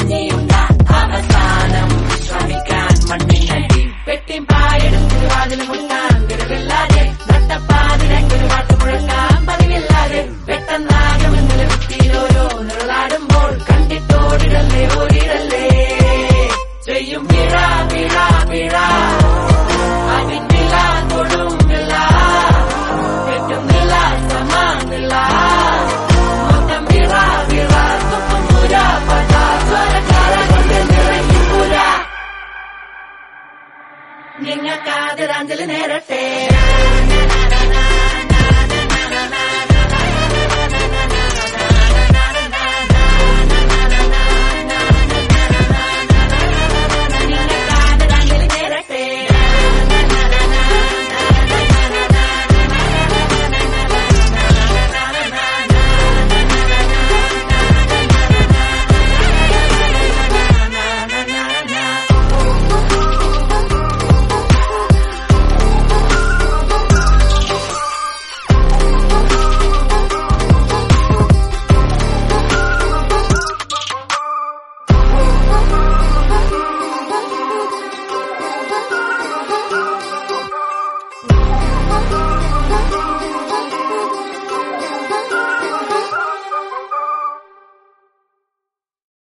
കഞ്ഞിയുണ്ട അവസാനം വിശ്രമിക്കാൻ മണ്ണിനടി പെട്ടിയും പായെടുത്ത് വാതിൽ മുട്ടാൻ വിരവില്ലാതെ നട്ടപ്പാതിരൊരു പാട്ട് മുഴക്കാൻ പതിവില്ലാതെ പെട്ടെന്നാകെ മുന്നിൽ കുത്തിയിലോരോ നിഴലാടുമ്പോൾ കണ്ടിട്ടോടിടല്ലേ ഓടിടല്ലേ ചെയ്യും പിഴ പിഴ പിഴ അതിന്നില്ല തൊടുമില്ല കെട്ടുന്നില്ല സമാനില്ല മൊത്തം പിഴ പിഴ തുപ്പുമുര പതാസ്വരക്കാര കൊണ്ട് നിറഞ്ഞുപുര നിങ്ങൾക്കാദരാഞ്ജലി നേരട്ടെ.